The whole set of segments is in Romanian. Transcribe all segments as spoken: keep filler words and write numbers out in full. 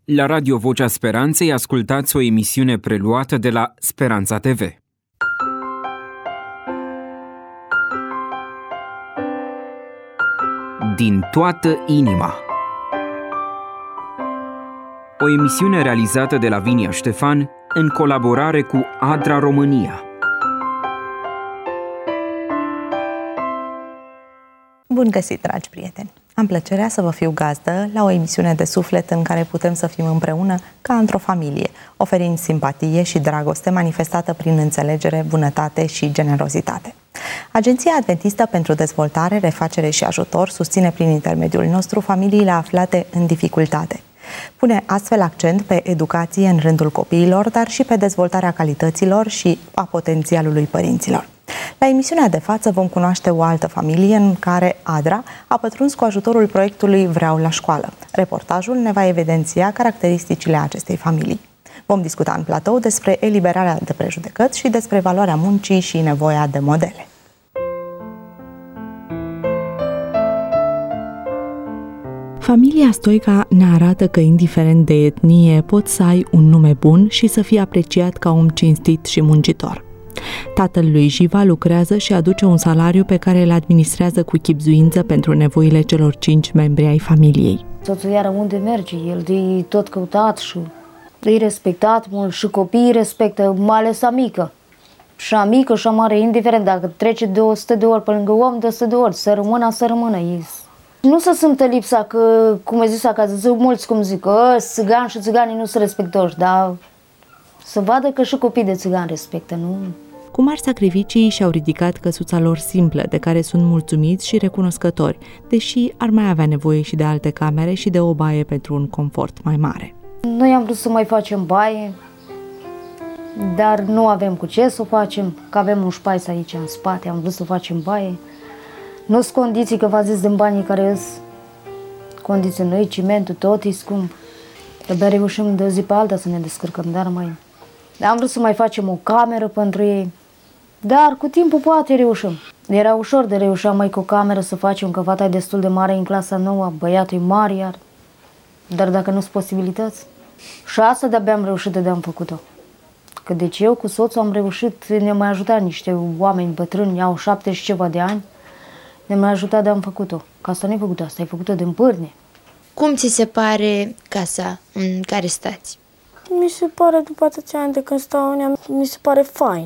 La Radio Vocea Speranței ascultați o emisiune preluată de la Speranța T V. Din toată inima. O emisiune realizată de Lavinia Ștefan în colaborare cu ADRA România. Bun găsit, dragi prieteni! Am plăcerea să vă fiu gazdă la o emisiune de suflet în care putem să fim împreună ca într-o familie, oferind simpatie și dragoste manifestată prin înțelegere, bunătate și generozitate. Agenția Adventistă pentru Dezvoltare, Refacere și Ajutor susține prin intermediul nostru familiile aflate în dificultate. Pune astfel accent pe educație în rândul copiilor, dar și pe dezvoltarea calităților și a potențialului părinților. La emisiunea de față vom cunoaște o altă familie în care ADRA a pătruns cu ajutorul proiectului Vreau la școală. Reportajul ne va evidenția caracteristicile acestei familii. Vom discuta în platou despre eliberarea de prejudecăți și despre valoarea muncii și nevoia de modele. Familia Stoica ne arată că, indiferent de etnie, poți să ai un nume bun și să fii apreciat ca om cinstit și muncitor. Tatăl lui Jiva lucrează și aduce un salariu pe care îl administrează cu chibzuință pentru nevoile celor cinci membri ai familiei. Soțul iară unde merge, el e tot căutat și e respectat mult și copiii respectă, mai ales a mică. Și a mică și a mare, indiferent dacă trece de o sută de ori pe lângă om, de o sută de ori, să rămână, să rămână. Ei. Nu să simtă lipsa că, cum ai zis acasă, zic mulți cum zic, că țigani și țiganii nu sunt respectoși, dar să vadă că și copiii de țigani respectă, nu? Cu mari sacrificii și-au ridicat căsuța lor simplă, de care sunt mulțumiți și recunoscători, deși ar mai avea nevoie și de alte camere și de o baie pentru un confort mai mare. Noi am vrut să mai facem baie, dar nu avem cu ce să o facem, că avem un spais aici în spate, am vrut să facem baie. Nu sunt condiții, că v-a zis din banii care sunt condiții noi, cimentul, tot e scump. Abia reușim de o zi pe alta să ne descărcăm, dar mai... Am vrut să mai facem o cameră pentru ei, dar cu timpul poate reușim. Era ușor de reușeam mai cu o cameră să facem, că fata e destul de mare în clasa nouă, băiatul e mare iar. Dar dacă nu sunt posibilități, și asta de-abia am reușit de am făcut-o. Că deci eu cu soțul am reușit, ne-au mai ajutat niște oameni bătrâni, au șaptezeci și ceva de ani, ne-au mai ajutat de am făcut-o. Că asta nu e făcut, asta e făcut-o din pârne. Cum ți se pare casa în care stați? Mi se pare, după atâția ani de când stau în ea, mi se pare fain.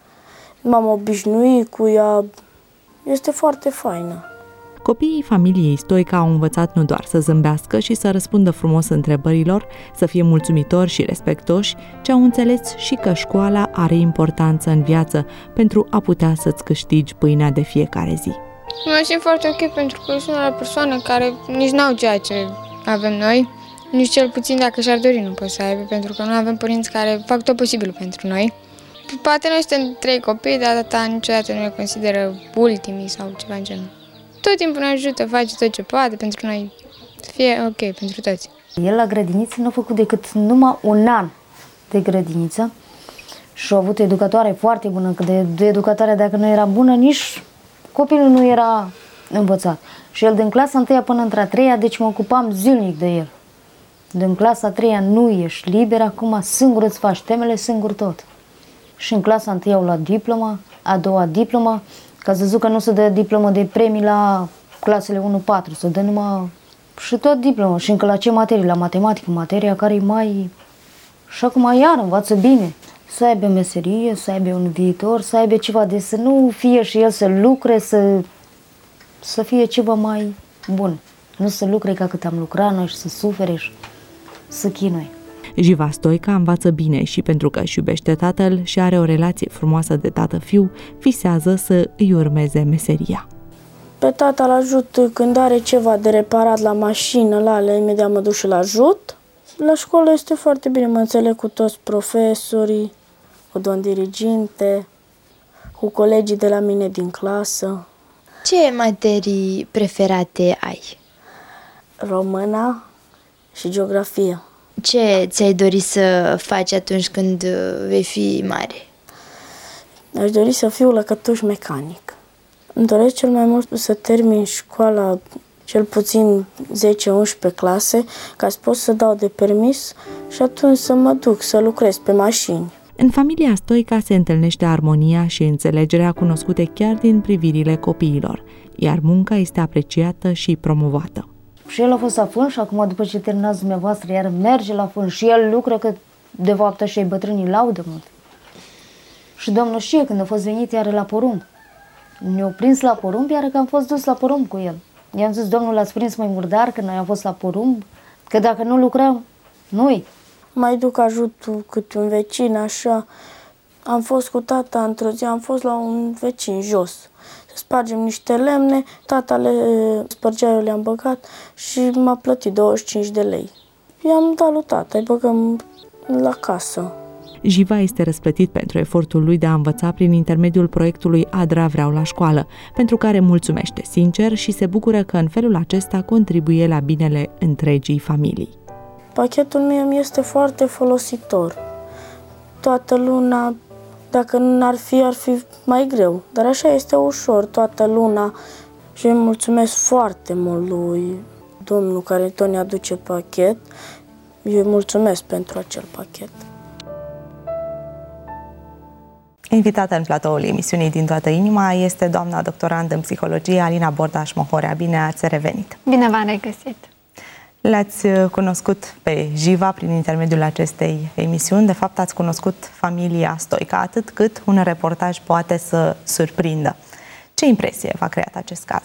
M-am obișnuit cu ea, este foarte faină. Copiii familiei Stoica au învățat nu doar să zâmbească și să răspundă frumos întrebărilor, să fie mulțumitori și respectoși, ci au înțeles și că școala are importanță în viață pentru a putea să-ți câștigi pâinea de fiecare zi. Mă simt foarte ok pentru că sunt o persoană care nici n-au ceea ce avem noi, nici cel puțin dacă și-ar dori nu pot să aibă, pentru că nu avem părinți care fac tot posibilul pentru noi. Poate noi suntem trei copii, dar tata niciodată nu ne consideră ultimii sau ceva în genul. Tot timpul ne ajută, face tot ce poate pentru noi să fie ok pentru toți. El la grădiniță nu a făcut decât numai un an de grădiniță și a avut o educatoare foarte bună, că de, de educatoare dacă nu era bună, nici copilul nu era învățat. Și el din clasa întâia până între a treia, deci mă ocupam zilnic de el. Din clasa a treia nu ești liber, acum singur îți faci temele, singur tot. Și în clasa întâia au luat diploma, a doua diploma, ca să zic că nu se dă diplomă de premii la clasele unu patru, se dă numai și tot diplomă. Și încă la ce materii? La matematică, materia care e mai... Și acum iar învață bine. Să aibă meserie, să aibă un viitor, să aibă ceva de să nu fie și el să lucre, să, să fie ceva mai bun. Nu să lucre ca cât am lucrat noi și să sufere și să chinui. Jiva Stoica învață bine și pentru că își iubește tatăl și are o relație frumoasă de tată-fiu, visează să îi urmeze meseria. Pe tata îl ajut când are ceva de reparat la mașină, la ale, imediat mă duc și îl ajut. La școală este foarte bine, mă înțeleg cu toți profesorii, cu doamna diriginte, cu colegii de la mine din clasă. Ce materii preferate ai? Româna și geografia. Ce ți-ai dori să faci atunci când vei fi mare? Aș dori să fiu lăcătuș mecanic. Îmi doresc cel mai mult să termin școala cel puțin zece unsprezece clase ca să pot să dau de permis și atunci să mă duc să lucrez pe mașini. În familia Stoica se întâlnește armonia și înțelegerea cunoscute chiar din privirile copiilor, iar munca este apreciată și promovată. Și el a fost la fân și acum, după ce terminați dumneavoastră, iar merge la fân și el lucră, că de fapt așa bătrânii laudă mult. Și domnul știe când a fost venit iar la porumb. Ne-a prins la porumb, iar că am fost dus la porumb cu el. I-am zis, domnul, l-ați prins mai murdar că noi am fost la porumb, că dacă nu lucrăm, nu-i. Mai duc ajutul câte un vecin, așa. Am fost cu tata într-o zi, am fost la un vecin jos. Să spargem niște lemne, tata le spărgea, eu le-am băgat și m-a plătit douăzeci și cinci de lei. I-am dat lui tata, îi băgăm la casă. Jiva este răsplătit pentru efortul lui de a învăța prin intermediul proiectului Adra Vreau la școală, pentru care mulțumește sincer și se bucură că în felul acesta contribuie la binele întregii familii. Pachetul meu mi este foarte folositor. Toată luna, dacă nu ar fi, ar fi mai greu, dar așa este ușor toată luna și îi mulțumesc foarte mult lui domnul care tot ne aduce pachet. Eu îi mulțumesc pentru acel pachet. Invitată în platoul emisiunii Din toată inima este doamna doctorand în psihologie Alina Bordaș-Mohorea. Bine ați revenit! Bine v-am regăsit! Le-ați cunoscut pe Jiva prin intermediul acestei emisiuni. De fapt, ați cunoscut familia Stoica, atât cât un reportaj poate să surprindă. Ce impresie v-a creat acest caz?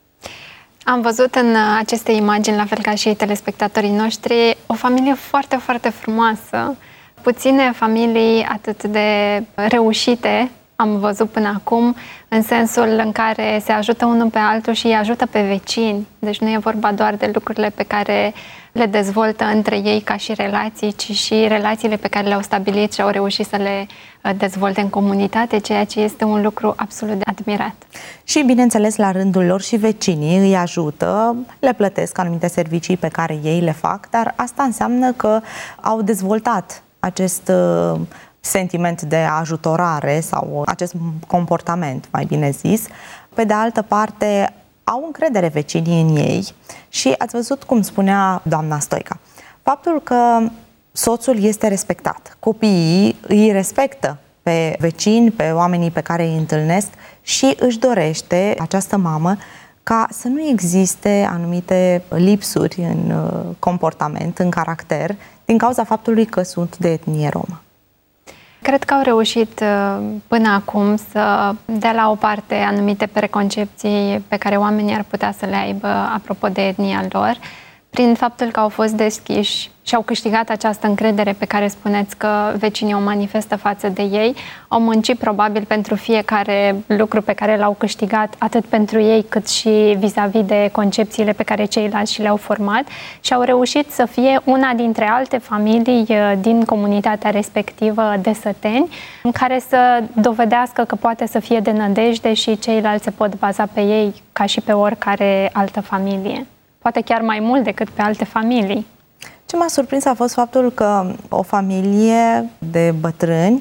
Am văzut în aceste imagini, la fel ca și telespectatorii noștri, o familie foarte, foarte frumoasă. Puține familii atât de reușite am văzut până acum, în sensul în care se ajută unul pe altul și îi ajută pe vecini. Deci nu e vorba doar de lucrurile pe care le dezvoltă între ei ca și relații, ci și relațiile pe care le-au stabilit și au reușit să le dezvolte în comunitate, ceea ce este un lucru absolut de admirat. Și, bineînțeles, la rândul lor și vecinii îi ajută, le plătesc anumite servicii pe care ei le fac, dar asta înseamnă că au dezvoltat acest uh, sentiment de ajutorare sau acest comportament, mai bine zis. Pe de altă parte, au încredere vecinii în ei și ați văzut cum spunea doamna Stoica. Faptul că soțul este respectat, copiii îi respectă pe vecini, pe oamenii pe care îi întâlnesc și își dorește această mamă ca să nu existe anumite lipsuri în comportament, în caracter, din cauza faptului că sunt de etnie romă. Cred că au reușit până acum să dea la o parte anumite preconcepții pe care oamenii ar putea să le aibă apropo de etnia lor, prin faptul că au fost deschiși și au câștigat această încredere pe care spuneți că vecinii o manifestă față de ei, au muncit probabil pentru fiecare lucru pe care l-au câștigat, atât pentru ei cât și vis-a-vis de concepțiile pe care ceilalți și le-au format și au reușit să fie una dintre alte familii din comunitatea respectivă de săteni, în care să dovedească că poate să fie de nădejde și ceilalți se pot baza pe ei ca și pe oricare altă familie. Poate chiar mai mult decât pe alte familii. Ce m-a surprins a fost faptul că o familie de bătrâni,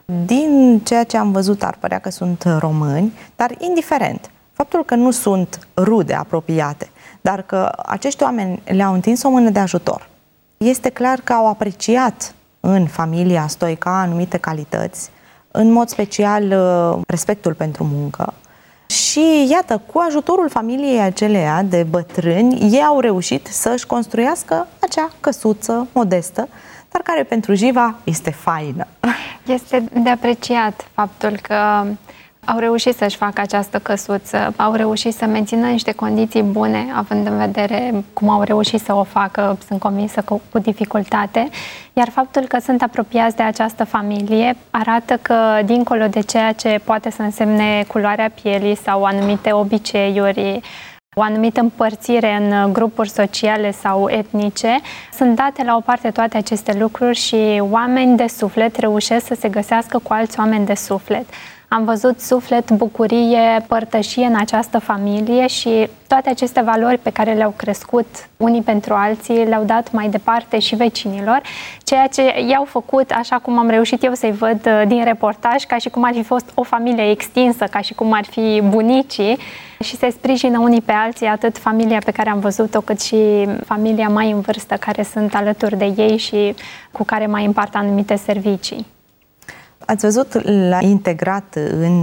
din ceea ce am văzut, ar părea că sunt români, dar indiferent, faptul că nu sunt rude apropiate, dar că acești oameni le-au întins o mână de ajutor. Este clar că au apreciat în familia Stoica anumite calități, în mod special respectul pentru muncă. Și iată, cu ajutorul familiei aceleia de bătrâni, ei au reușit să-și construiască acea căsuță modestă, dar care pentru Jiva este faină. Este de apreciat faptul că au reușit să-și facă această căsuță, au reușit să mențină niște condiții bune, având în vedere cum au reușit să o facă, sunt convinsă că cu dificultate, iar faptul că sunt apropiați de această familie arată că, dincolo de ceea ce poate să însemne culoarea pielii sau anumite obiceiuri, o anumită împărțire în grupuri sociale sau etnice, sunt date la o parte toate aceste lucruri și oameni de suflet reușesc să se găsească cu alți oameni de suflet. am văzut suflet, bucurie, părtășie în această familie și toate aceste valori pe care le-au crescut unii pentru alții le-au dat mai departe și vecinilor, ceea ce i-au făcut, așa cum am reușit eu să-i văd din reportaj, ca și cum ar fi fost o familie extinsă, ca și cum ar fi bunicii, și se sprijină unii pe alții, atât familia pe care am văzut-o, cât și familia mai în vârstă, care sunt alături de ei și cu care mai împart anumite servicii. Ați văzut, l-a integrat în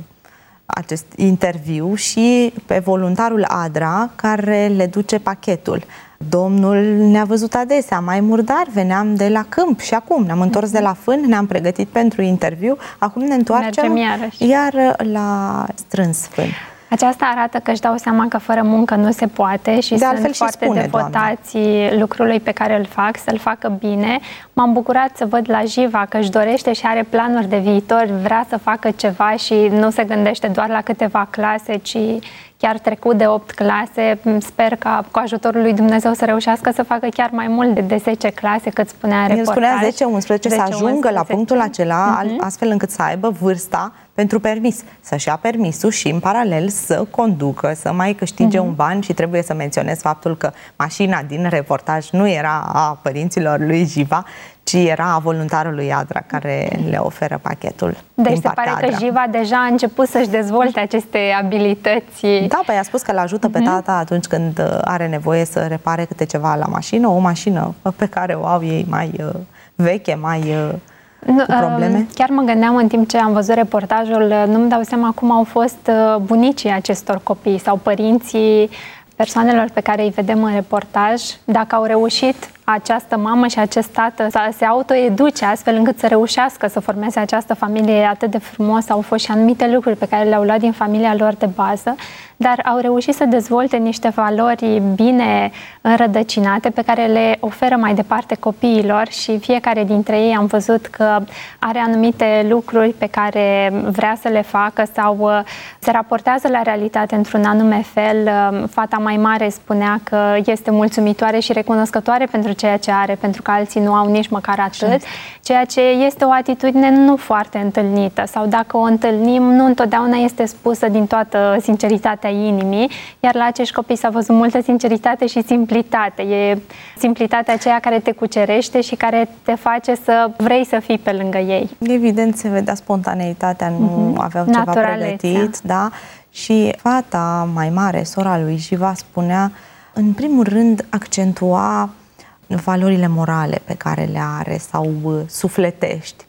acest interviu și pe voluntarul Adra, care le duce pachetul. Domnul ne-a văzut adesea, mai murdar, veneam de la câmp și acum ne-am întors de la fân, ne-am pregătit pentru interviu, acum ne întoarcem iar la strâns fân. Aceasta arată că își dau seama că fără muncă nu se poate și de sunt foarte spune, devotați doamne, lucrului pe care îl fac, să-l facă bine. M-am bucurat să văd la Jiva că își dorește și are planuri de viitor, vrea să facă ceva și nu se gândește doar la câteva clase, ci chiar trecut de opt clase. Sper ca cu ajutorul lui Dumnezeu să reușească să facă chiar mai mult de, de zece clase, cât spunea în reportaj. El spunea zece unsprezece, să ajungă unsprezece la punctul acela, uh-huh. astfel încât să aibă vârsta pentru permis, să-și ia permisul și în paralel să conducă, să mai câștige uh-huh. un ban. Și trebuie să menționez faptul că mașina din reportaj nu era a părinților lui Jiva, ci era a voluntarului Adra, care le oferă pachetul. Deci din se pare Adra. că Jiva deja a început să-și dezvolte aceste abilități. Da, păi a spus că l-ajută uh-huh. pe tata atunci când are nevoie să repare câte ceva la mașină, o mașină pe care o au ei mai uh, veche, mai... Uh, cu probleme? Chiar mă gândeam în timp ce am văzut reportajul, nu-mi dau seama cum au fost bunicii acestor copii sau părinții persoanelor pe care îi vedem în reportaj, dacă au reușit această mamă și acest tată să se autoeduce astfel încât să reușească să formeze această familie atât de frumos. Au fost și anumite lucruri pe care le-au luat din familia lor de bază, dar au reușit să dezvolte niște valori bine înrădăcinate pe care le oferă mai departe copiilor și fiecare dintre ei am văzut că are anumite lucruri pe care vrea să le facă sau se raportează la realitate într-un anume fel. Fata mai mare spunea că este mulțumitoare și recunoscătoare pentru ceea ce are, pentru că alții nu au nici măcar atât, ceea ce este o atitudine nu foarte întâlnită sau dacă o întâlnim, nu întotdeauna este spusă din toată sinceritatea inimii, iar la acești copii s-a văzut multă sinceritate și simplitate. E simplitatea aceea care te cucerește și care te face să vrei să fii pe lângă ei. Evident se vedea spontaneitatea, nu mm-hmm. aveau ceva pregătit, da? Și fata mai mare, sora lui Jiva, spunea, în primul rând accentua valorile morale pe care le are sau sufletești.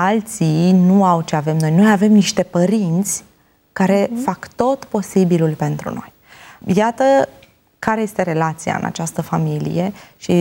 Alții nu au ce avem noi. Noi avem niște părinți care mm-hmm. fac tot posibilul pentru noi. Iată care este relația în această familie și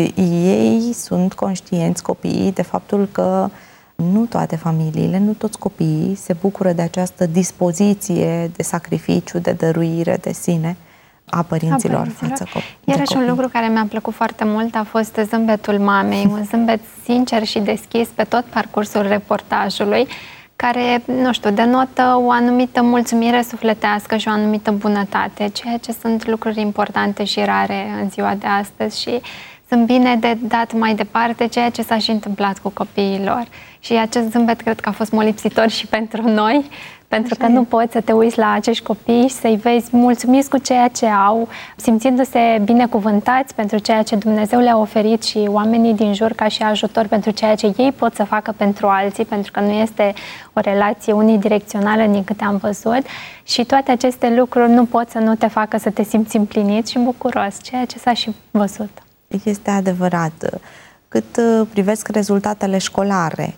ei sunt conștienți, copiii, de faptul că nu toate familiile, nu toți copiii se bucură de această dispoziție de sacrificiu, de dăruire de sine a părinților, a părinților. față copii. Iarăși un lucru care mi-a plăcut foarte mult a fost zâmbetul mamei, un zâmbet sincer și deschis pe tot parcursul reportajului, care, nu știu, denotă o anumită mulțumire sufletească și o anumită bunătate, ceea ce sunt lucruri importante și rare în ziua de astăzi și sunt bine de dat mai departe ceea ce s-a și întâmplat cu copiii lor. Și acest zâmbet cred că a fost molipsitor și pentru noi, pentru că nu poți să te uiți la acești copii și să-i vezi mulțumiți cu ceea ce au, simțindu-se binecuvântați pentru ceea ce Dumnezeu le-a oferit și oamenii din jur ca și ajutor pentru ceea ce ei pot să facă pentru alții, pentru că nu este o relație unidirecțională din câte am văzut. Și toate aceste lucruri nu pot să nu te facă să te simți împlinit și bucuros, ceea ce s-a și văzut. Este adevărat. Cât privesc rezultatele școlare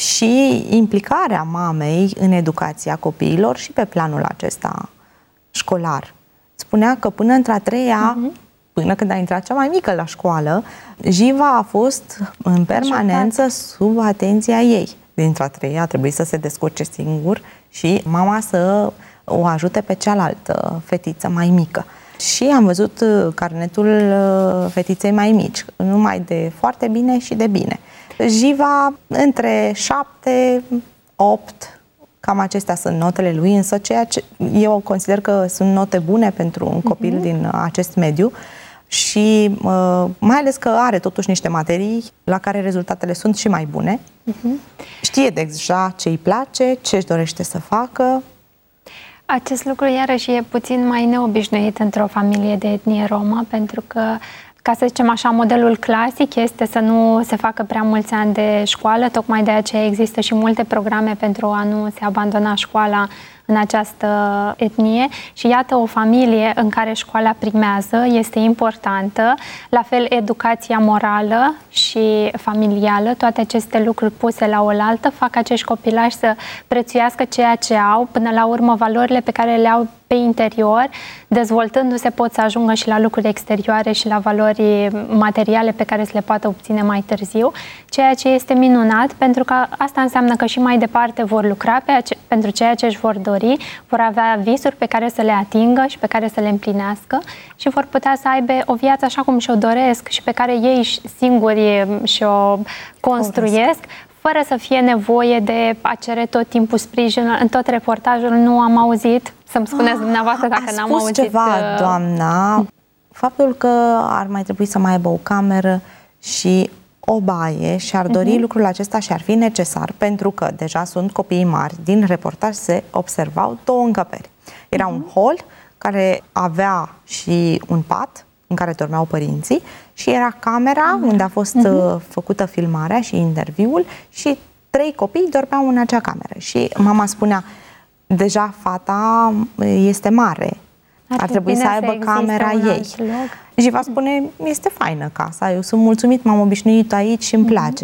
și implicarea mamei în educația copiilor și pe planul acesta școlar. Spunea că până într-a treia, uh-huh. până când a intrat cea mai mică la școală, Jiva a fost în permanență sub atenția ei. Dintre-a treia a trebuit să se descurce singur și mama să o ajute pe cealaltă fetiță mai mică. Și am văzut carnetul fetiței mai mici, numai de foarte bine și de bine. Jiva între șapte, opt, cam acestea sunt notele lui, însă ceea ce eu consider că sunt note bune pentru un copil uh-huh. din acest mediu, și uh, mai ales că are totuși niște materii la care rezultatele sunt și mai bune. Uh-huh. Știe deja ce îi place, ce își dorește să facă. Acest lucru iarăși e puțin mai neobișnuit într-o familie de etnie romă, pentru că, ca să zicem așa, modelul clasic este să nu se facă prea mulți ani de școală, tocmai de aceea există și multe programe pentru a nu se abandona școala în această etnie și iată o familie în care școala primează, este importantă, la fel educația morală și familială, toate aceste lucruri puse la oaltă fac acești copilași să prețuiască ceea ce au, până la urmă valorile pe care le au pe interior, dezvoltându-se pot să ajungă și la lucruri exterioare și la valori materiale pe care să le poată obține mai târziu, ceea ce este minunat, pentru că asta înseamnă că și mai departe vor lucra pe ace- pentru ceea ce își vor dori, vor avea visuri pe care să le atingă și pe care să le împlinească și vor putea să aibă o viață așa cum și-o doresc și pe care ei singuri și-o construiesc, fără să fie nevoie de a cere tot timpul sprijin. În tot reportajul nu am auzit, să-mi spuneți dumneavoastră dacă n-am auzit. A spus ceva, doamna, faptul că ar mai trebui să mai aibă o cameră și o baie și ar dori uh-huh. lucrul acesta și ar fi necesar, pentru că deja sunt copii mari. Din reportaj se observau două încăperi. Era uh-huh. un hol care avea și un pat în care dormeau părinții și era camera uh-huh. unde a fost uh-huh. făcută filmarea și interviul și trei copii dormeau în acea cameră. Și mama spunea, deja fata este mare, ar, ar trebui să aibă să camera ei. Și va spune, este faină casa, eu sunt mulțumit, m-am obișnuit aici și îmi uh-huh. place.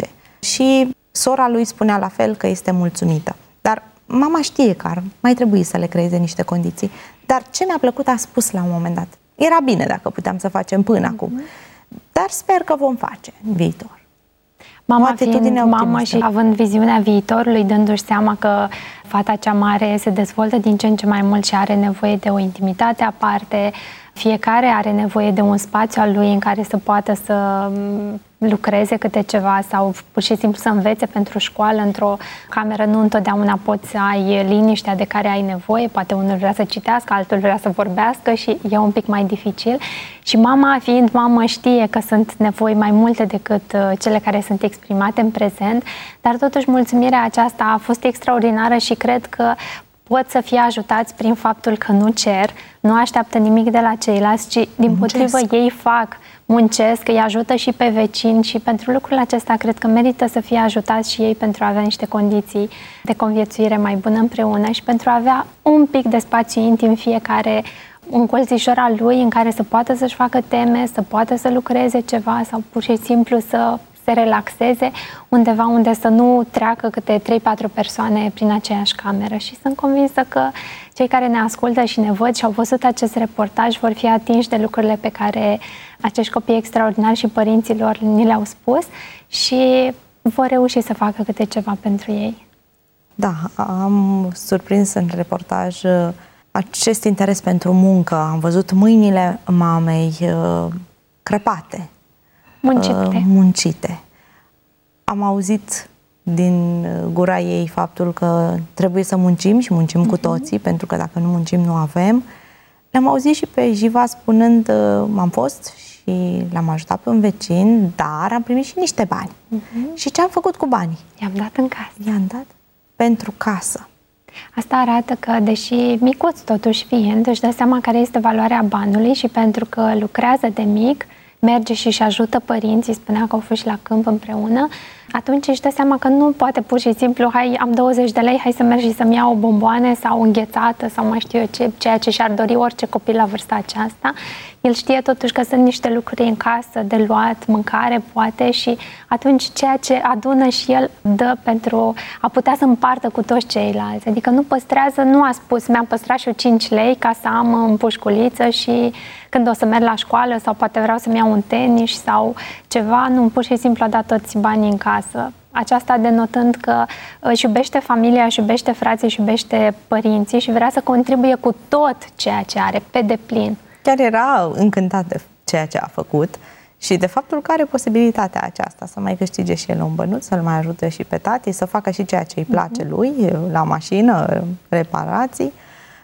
Și sora lui spunea la fel că este mulțumită. Dar mama știe că ar mai trebui să le creeze niște condiții. Dar ce mi-a plăcut a spus la un moment dat. Era bine dacă puteam să facem până uh-huh. acum. Dar sper că vom face în viitor. Mama fiind mamă și având viziunea viitorului, dându-și seama că fata cea mare se dezvoltă din ce în ce mai mult și are nevoie de o intimitate aparte, fiecare are nevoie de un spațiu al lui în care să poată să lucreze câte ceva sau pur și simplu să învețe pentru școală. Într-o cameră nu întotdeauna poți să ai liniștea de care ai nevoie, poate unul vrea să citească, altul vrea să vorbească și e un pic mai dificil. Și mama, fiind mamă, știe că sunt nevoi mai multe decât cele care sunt exprimate în prezent, dar totuși mulțumirea aceasta a fost extraordinară și cred că pot să fie ajutați prin faptul că nu cer, nu așteaptă nimic de la ceilalți, ci dimpotrivă ei fac, muncesc, îi ajută și pe vecini și pentru lucrul acesta cred că merită să fie ajutați și ei pentru a avea niște condiții de conviețuire mai bună împreună și pentru a avea un pic de spațiu intim fiecare, un colțișor al lui în care să poată să-și facă teme, să poată să lucreze ceva sau pur și simplu să se relaxeze undeva unde să nu treacă câte trei patru persoane prin aceeași cameră. Și sunt convinsă că cei care ne ascultă și ne văd și au văzut acest reportaj vor fi atinși de lucrurile pe care acești copii extraordinari și părinților ni le-au spus și vor reuși să facă câte ceva pentru ei. Da, am surprins în reportaj acest interes pentru muncă. Am văzut mâinile mamei crăpate. Muncite. muncite. Am auzit din gura ei faptul că trebuie să muncim și muncim uh-huh. cu toții, pentru că dacă nu muncim nu avem. Le-am auzit și pe Jiva spunând, m-am fost și l-am ajutat pe un vecin, dar am primit și niște bani. Uh-huh. Și ce am făcut cu banii? I-am dat în casă. I-am dat pentru casă. Asta arată că, deși micuț totuși fiind, își dă seama care este valoarea banului și pentru că lucrează de mic, merge și își ajută părinții, spunea că au fost și la câmp împreună, atunci își dă seama că nu poate pur și simplu, hai, am douăzeci de lei, hai să merg și să-mi iau o bomboane sau înghețată sau mai știu eu ce, ceea ce și-ar dori orice copil la vârsta aceasta. El știe totuși că sunt niște lucruri în casă de luat, mâncare poate și atunci ceea ce adună și el dă pentru a putea să împartă cu toți ceilalți. Adică nu păstrează, nu a spus, mi-am păstrat și eu cinci lei ca să am în pușculiță și când o să merg la școală sau poate vreau să-mi iau un tenis sau ceva, nu, pur și simplu a dat toți banii în casă. Aceasta denotând că își iubește familia, își iubește frații, își iubește părinții și vrea să contribuie cu tot ceea ce are, pe deplin. Chiar era încântat de ceea ce a făcut și de faptul că are posibilitatea aceasta să mai câștige și el un bănuț, să-l mai ajute și pe tati, să facă și ceea ce îi place lui, la mașină, reparații.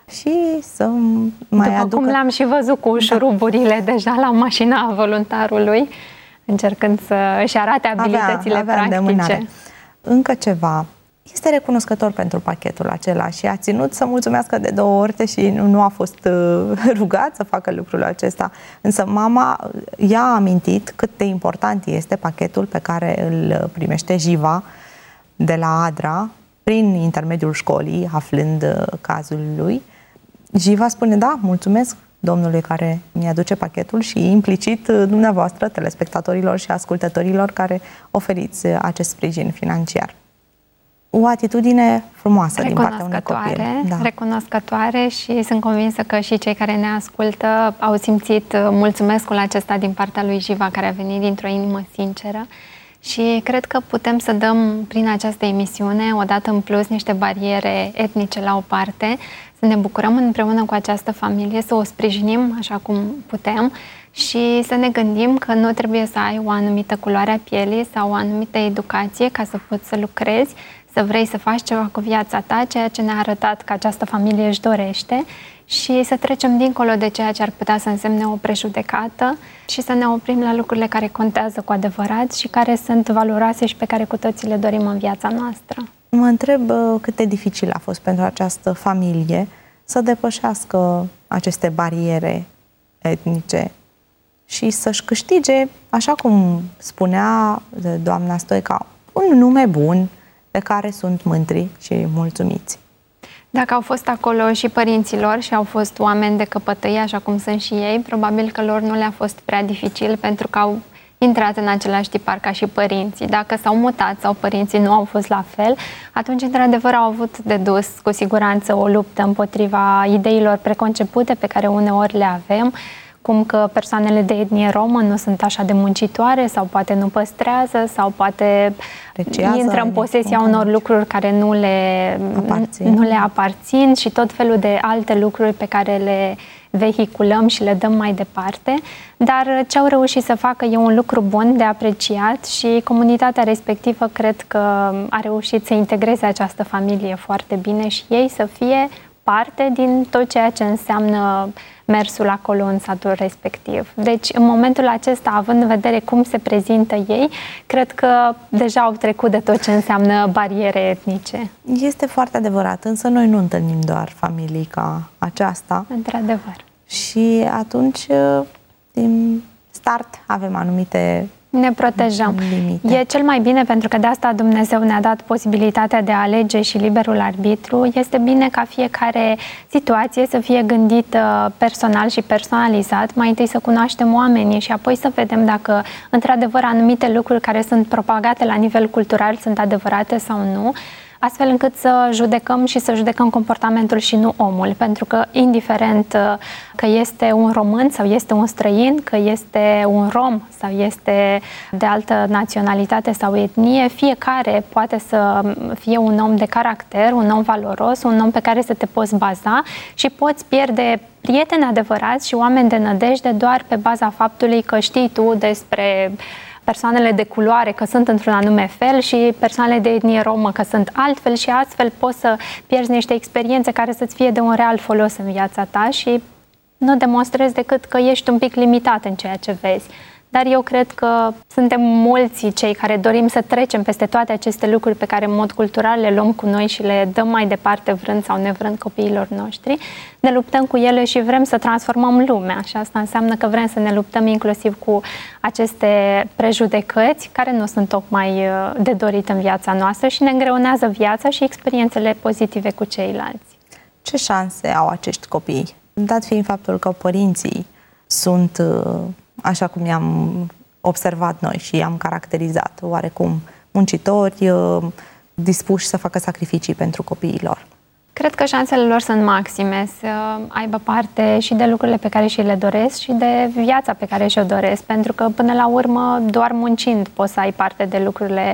și să mai După aducă... cum l-am și văzut cu șuruburile da. deja la mașina voluntarului, încercând să își arate abilitățile avea, avea practice. Încă ceva. Este recunoscător pentru pachetul acela și a ținut să mulțumească de două ori și nu, nu a fost uh, rugat să facă lucrul acesta. Însă mama i-a amintit cât de important este pachetul pe care îl primește Jiva de la Adra prin intermediul școlii, aflând uh, cazul lui. Jiva spune, da, mulțumesc domnului care mi-aduce pachetul și implicit uh, dumneavoastră, telespectatorilor și ascultătorilor care oferiți uh, acest sprijin financiar. O atitudine frumoasă din partea unui copil. Da. Recunoscătoare și sunt convinsă că și cei care ne ascultă au simțit mulțumescul acesta din partea lui Jiva, care a venit dintr-o inimă sinceră. Și cred că putem să dăm prin această emisiune, odată în plus, niște bariere etnice la o parte, să ne bucurăm împreună cu această familie, să o sprijinim așa cum putem și să ne gândim că nu trebuie să ai o anumită culoare a pielii sau o anumită educație ca să poți să lucrezi, să vrei să faci ceva cu viața ta, ceea ce ne-a arătat că această familie își dorește, și să trecem dincolo de ceea ce ar putea să însemne o prejudecată și să ne oprim la lucrurile care contează cu adevărat și care sunt valoroase și pe care cu toții le dorim în viața noastră. Mă întreb cât de dificil a fost pentru această familie să depășească aceste bariere etnice și să-și câștige, așa cum spunea doamna Stoica, un nume bun de care sunt mândri și mulțumiți. Dacă au fost acolo și părinților și au fost oameni de căpătâie, așa cum sunt și ei, probabil că lor nu le-a fost prea dificil pentru că au intrat în același tipar ca și părinții. Dacă s-au mutat sau părinții nu au fost la fel, atunci, într-adevăr, au avut de dus cu siguranță o luptă împotriva ideilor preconcepute pe care uneori le avem, cum că persoanele de etnie romă nu sunt așa de muncitoare sau poate nu păstrează sau poate Preciază, intră în posesia unor lucruri care nu le aparțin. nu le aparțin și tot felul de alte lucruri pe care le vehiculăm și le dăm mai departe. Dar ce au reușit să facă e un lucru bun de apreciat și comunitatea respectivă cred că a reușit să integreze această familie foarte bine și ei să fie parte din tot ceea ce înseamnă mersul acolo în satul respectiv. Deci, în momentul acesta, având în vedere cum se prezintă ei, cred că deja au trecut de tot ce înseamnă bariere etnice. Este foarte adevărat, însă noi nu întâlnim doar familii ca aceasta. Într-adevăr. Și atunci, din start, avem anumite ne protejăm. Limite. E cel mai bine, pentru că de asta Dumnezeu ne-a dat posibilitatea de a alege și liberul arbitru. Este bine ca fiecare situație să fie gândită personal și personalizat. Mai întâi să cunoaștem oamenii și apoi să vedem dacă într-adevăr anumite lucruri care sunt propagate la nivel cultural sunt adevărate sau nu, astfel încât să judecăm și să judecăm comportamentul și nu omul. Pentru că, indiferent că este un român sau este un străin, că este un rom sau este de altă naționalitate sau etnie, fiecare poate să fie un om de caracter, un om valoros, un om pe care să te poți baza și poți pierde prieteni adevărați și oameni de nădejde doar pe baza faptului că știi tu despre persoanele de culoare că sunt într-un anume fel și persoanele de etnie romă că sunt altfel și astfel poți să pierzi niște experiențe care să-ți fie de un real folos în viața ta și nu demonstrezi decât că ești un pic limitat în ceea ce vezi. Dar eu cred că suntem mulți cei care dorim să trecem peste toate aceste lucruri pe care în mod cultural le luăm cu noi și le dăm mai departe vrând sau nevrând copiilor noștri. Ne luptăm cu ele și vrem să transformăm lumea și asta înseamnă că vrem să ne luptăm inclusiv cu aceste prejudecăți care nu sunt tocmai de dorit în viața noastră și ne îngreunează viața și experiențele pozitive cu ceilalți. Ce șanse au acești copii? Dat fiind faptul că părinții sunt, așa cum i-am observat noi și i-am caracterizat, oarecum muncitori, dispuși să facă sacrificii pentru copiii lor. Cred că șansele lor sunt maxime să aibă parte și de lucrurile pe care și le doresc și de viața pe care și-o doresc, pentru că până la urmă doar muncind poți să ai parte de lucrurile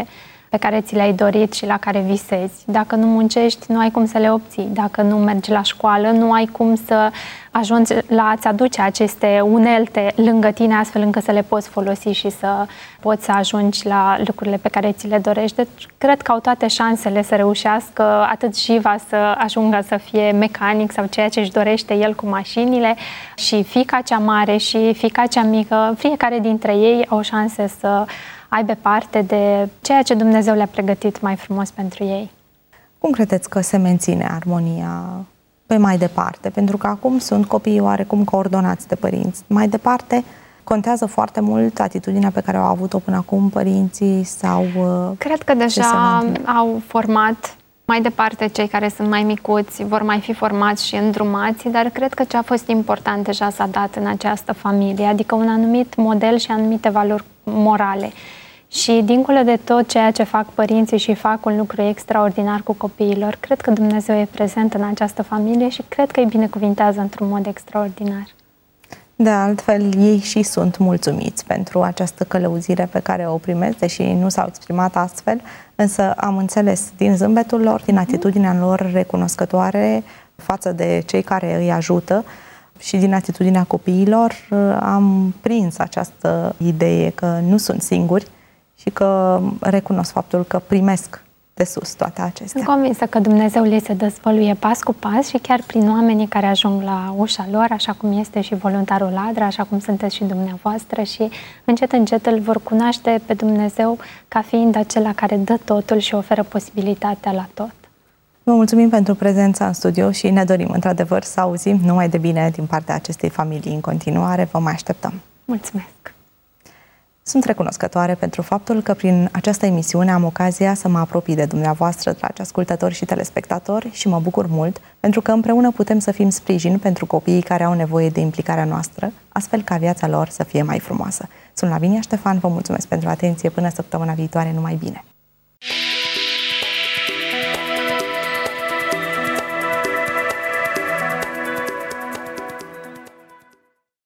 pe care ți le-ai dorit și la care visezi. Dacă nu muncești, nu ai cum să le obții. Dacă nu mergi la școală, nu ai cum să ajungi la a-ți aduce aceste unelte lângă tine, astfel încât să le poți folosi și să poți să ajungi la lucrurile pe care ți le dorești. Deci, cred că au toate șansele să reușească, atât Jiva să ajungă să fie mecanic sau ceea ce își dorește el cu mașinile, și fiica cea mare și fiica cea mică, fiecare dintre ei au șanse să aibă parte de ceea ce Dumnezeu le-a pregătit mai frumos pentru ei. Cum credeți că se menține armonia pe mai departe? Pentru că acum sunt copiii oarecum coordonați de părinți. Mai departe contează foarte mult atitudinea pe care au avut-o până acum părinții sau... Cred că deja au format mai departe cei care sunt mai micuți, vor mai fi formați și îndrumați, dar cred că ce a fost important deja s-a dat în această familie, adică un anumit model și anumite valori morale. Și dincolo de tot ceea ce fac părinții și fac un lucru extraordinar cu copiilor, cred că Dumnezeu e prezent în această familie și cred că îi binecuvintează într-un mod extraordinar. De altfel, ei și sunt mulțumiți pentru această călăuzire pe care o primesc, deși nu s-au exprimat astfel, însă am înțeles din zâmbetul lor, din atitudinea lor recunoscătoare față de cei care îi ajută și din atitudinea copiilor am prins această idee că nu sunt singuri și că recunosc faptul că primesc de sus toate acestea. Sunt convinsă că Dumnezeu le se dezvăluie pas cu pas și chiar prin oamenii care ajung la ușa lor, așa cum este și voluntarul Adra, așa cum sunteți și dumneavoastră, și încet, încet îl vor cunoaște pe Dumnezeu ca fiind acela care dă totul și oferă posibilitatea la tot. Vă mulțumim pentru prezența în studio și ne dorim într-adevăr să auzim numai de bine din partea acestei familii în continuare. Vă mai așteptăm. Mulțumesc! Sunt recunoscătoare pentru faptul că prin această emisiune am ocazia să mă apropii de dumneavoastră, dragi ascultători și telespectatori, și mă bucur mult pentru că împreună putem să fim sprijin pentru copiii care au nevoie de implicarea noastră, astfel ca viața lor să fie mai frumoasă. Sunt Lavinia Ștefan, vă mulțumesc pentru atenție, până săptămâna viitoare, numai bine!